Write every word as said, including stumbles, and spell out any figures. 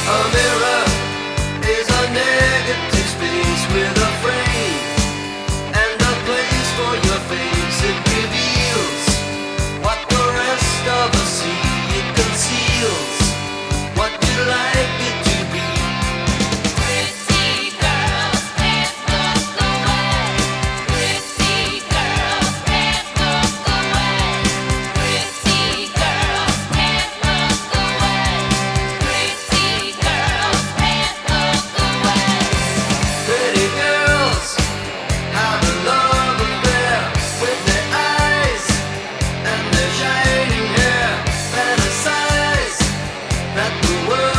A mirror is a negative space with a frame and a place for your face. It reveals what the rest of us see. It conceals what we like it to be. Pretty girls can't look away. Pretty girls can't look away. Pretty girls can't look away. Pretty girls can't look away. Pretty girls have a love affair with their eyes and their shining hair. Fantasize that the world